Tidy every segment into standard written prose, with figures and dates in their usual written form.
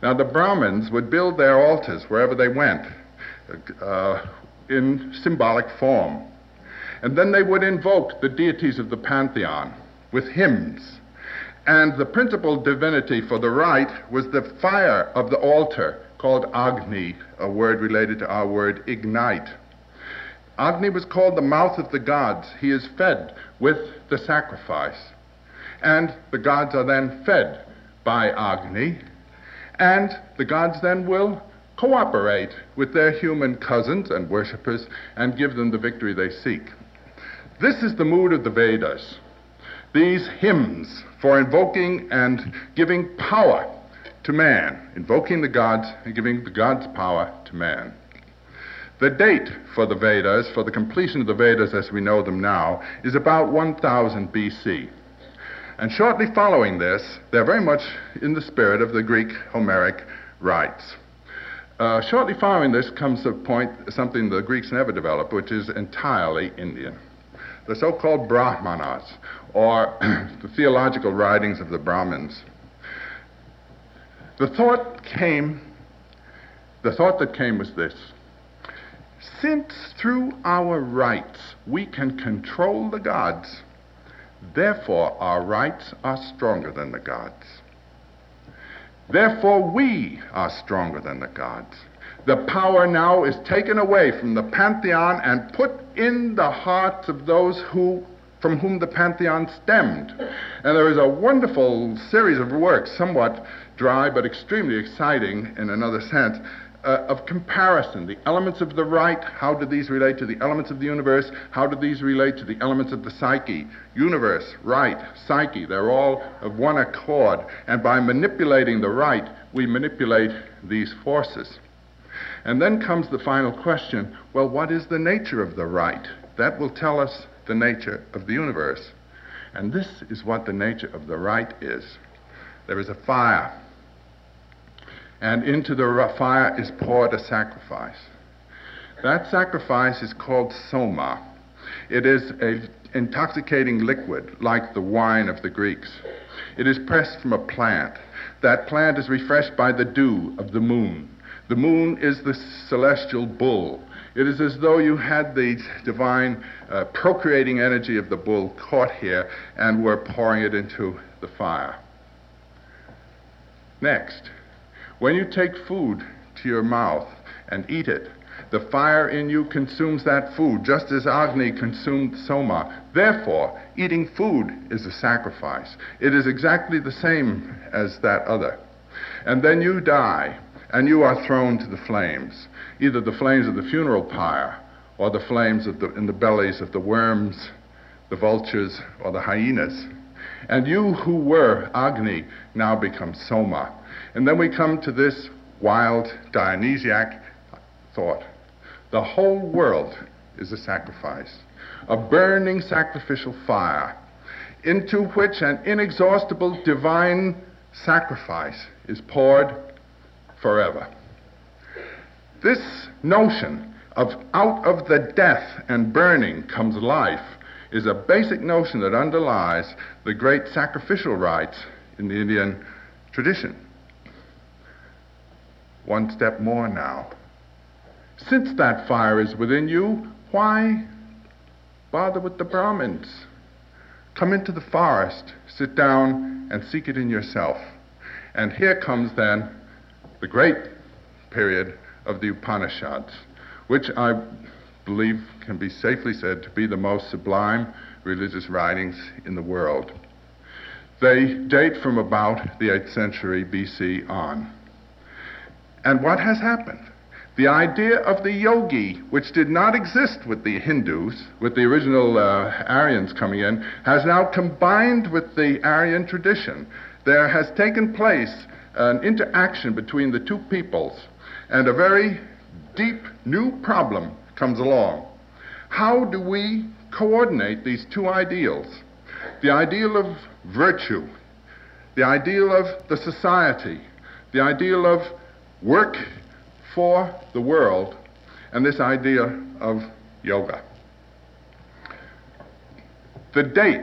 Now, the Brahmins would build their altars wherever they went in symbolic form. And then they would invoke the deities of the pantheon with hymns. And the principal divinity for the rite was the fire of the altar, called Agni, a word related to our word ignite. Agni was called the mouth of the gods. He is fed with the sacrifice. And the gods are then fed by Agni. And the gods then will cooperate with their human cousins and worshippers and give them the victory they seek. This is the mood of the Vedas. These hymns for invoking and giving power to man, invoking the gods and giving the gods power to man. The date for the Vedas, for the completion of the Vedas as we know them now, is about 1000 BC. And shortly following this, they're very much in the spirit of the Greek Homeric rites. Shortly following this comes a point, something the Greeks never developed, which is entirely Indian. The so-called Brahmanas, or the theological writings of the Brahmins. The thought that came was this: since through our rites we can control the gods, therefore our rites are stronger than the gods. Therefore we are stronger than the gods. The power now is taken away from the pantheon and put in the hearts of those from whom the pantheon stemmed. And there is a wonderful series of works, somewhat dry but extremely exciting in another sense, of comparison. The elements of the rite, how do these relate to the elements of the universe? How do these relate to the elements of the psyche? Universe, rite, psyche, they're all of one accord. And by manipulating the rite, we manipulate these forces. And then comes the final question, well, what is the nature of the rite? That will tell us the nature of the universe. And this is what the nature of the rite is. There is a fire. And into the fire is poured a sacrifice. That sacrifice is called soma. It is an intoxicating liquid, like the wine of the Greeks. It is pressed from a plant. That plant is refreshed by the dew of the moon. The moon is the celestial bull. It is as though you had the divine procreating energy of the bull caught here and were pouring it into the fire. Next, when you take food to your mouth and eat it, the fire in you consumes that food, just as Agni consumed soma. Therefore, eating food is a sacrifice. It is exactly the same as that other. And then you die, and you are thrown to the flames, either the flames of the funeral pyre or the flames in the bellies of the worms, the vultures, or the hyenas. And you who were Agni now become soma. And then we come to this wild Dionysiac thought. The whole world is a sacrifice, a burning sacrificial fire, into which an inexhaustible divine sacrifice is poured forever. This notion of out of the death and burning comes life is a basic notion that underlies the great sacrificial rites in the Indian tradition. One step more now. Since that fire is within you, why bother with the Brahmins? Come into the forest, sit down, and seek it in yourself. And here comes then the great period of the Upanishads, which I believe can be safely said to be the most sublime religious writings in the world. They date from about the 8th century BC on. And what has happened? The idea of the yogi, which did not exist with the Hindus, with the original Aryans coming in, has now combined with the Aryan tradition. There has taken place an interaction between the two peoples, and a very deep new problem comes along. How do we coordinate these two ideals? The ideal of virtue, the ideal of the society, the ideal of work for the world, and this idea of yoga. The date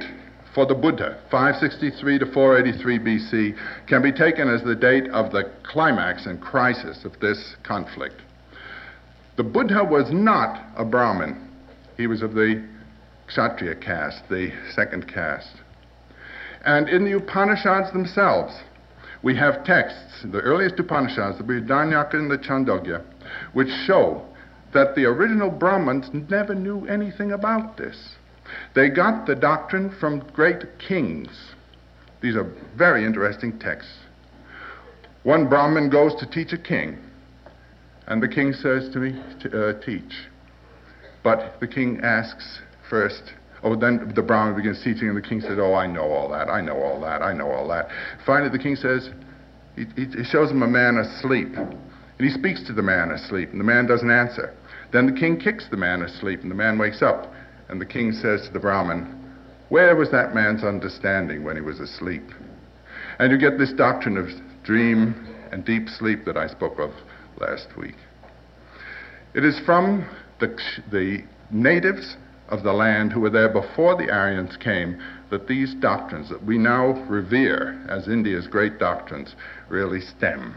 for the Buddha, 563 to 483 BC, can be taken as the date of the climax and crisis of this conflict. The Buddha was not a Brahmin. He was of the Kshatriya caste, the second caste. And in the Upanishads themselves, we have texts, the earliest Upanishads, the Brihadaranyaka and the Chandogya, which show that the original Brahmins never knew anything about this. They got the doctrine from great kings. These are very interesting texts. One Brahmin goes to teach a king, and the king says to me, teach. But the king asks first, then the Brahmin begins teaching, and the king says, I know all that, I know all that, I know all that. Finally, the king says, he shows him a man asleep, and he speaks to the man asleep, and the man doesn't answer. Then the king kicks the man asleep, and the man wakes up, and the king says to the Brahmin, where was that man's understanding when he was asleep? And you get this doctrine of dream and deep sleep that I spoke of last week. It is from the natives of the land who were there before the Aryans came that these doctrines that we now revere as India's great doctrines really stem.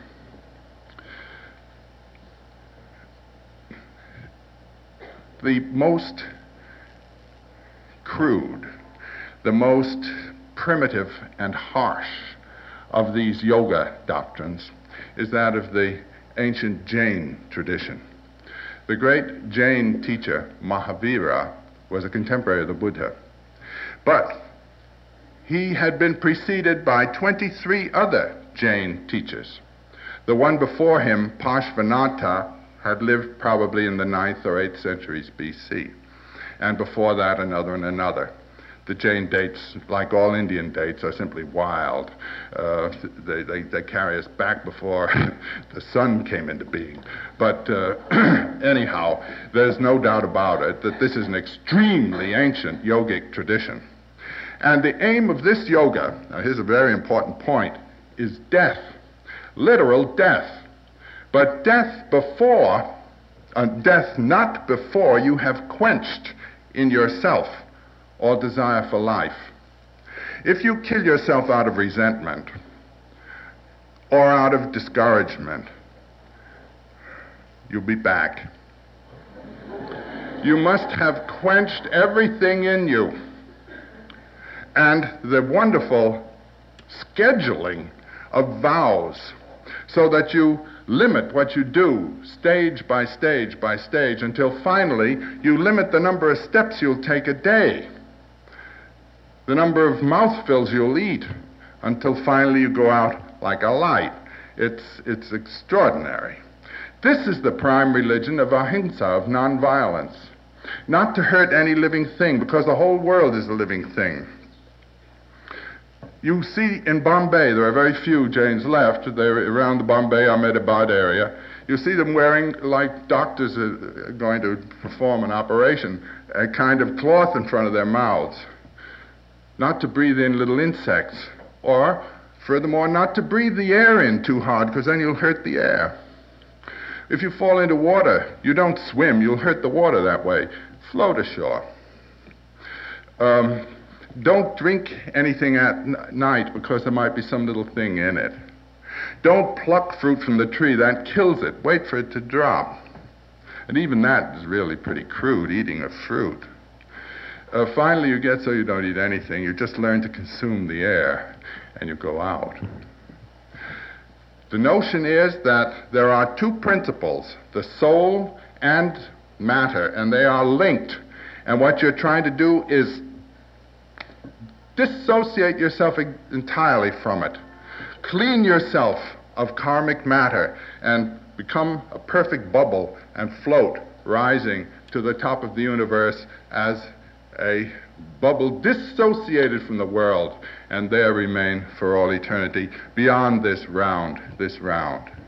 The most crude, the most primitive and harsh of these yoga doctrines is that of the ancient Jain tradition. The great Jain teacher, Mahavira, was a contemporary of the Buddha. But he had been preceded by 23 other Jain teachers. The one before him, Parshvanatha, had lived probably in the 9th or 8th centuries BC. And before that, another and another. The Jain dates, like all Indian dates, are simply wild. They carry us back before the sun came into being. But anyhow, there's no doubt about it that this is an extremely ancient yogic tradition. And the aim of this yoga, now here's a very important point, is death, literal death. But death not before you have quenched in yourself all desire for life. If you kill yourself out of resentment or out of discouragement, you'll be back. You must have quenched everything in you. And the wonderful scheduling of vows so that you limit what you do stage by stage by stage until finally you limit the number of steps you'll take a day, the number of mouthfuls you'll eat, until finally you go out like a light. It's extraordinary. This is the prime religion of ahimsa, of nonviolence. Not to hurt any living thing, because the whole world is a living thing. You see in Bombay, there are very few Jains left. They're around the Bombay, Ahmedabad area. You see them wearing, like doctors are going to perform an operation, a kind of cloth in front of their mouths. Not to breathe in little insects, or, furthermore, not to breathe the air in too hard, because then you'll hurt the air. If you fall into water, you don't swim, you'll hurt the water that way. Float ashore. Don't drink anything at night because there might be some little thing in it. Don't pluck fruit from the tree, that kills it. Wait for it to drop. And even that is really pretty crude, eating of fruit. Finally, you get so you don't eat anything. You just learn to consume the air, and you go out. The notion is that there are two principles, the soul and matter, and they are linked. And what you're trying to do is dissociate yourself entirely from it. Clean yourself of karmic matter and become a perfect bubble and float, rising to the top of the universe as a bubble dissociated from the world, and there remain for all eternity beyond this round.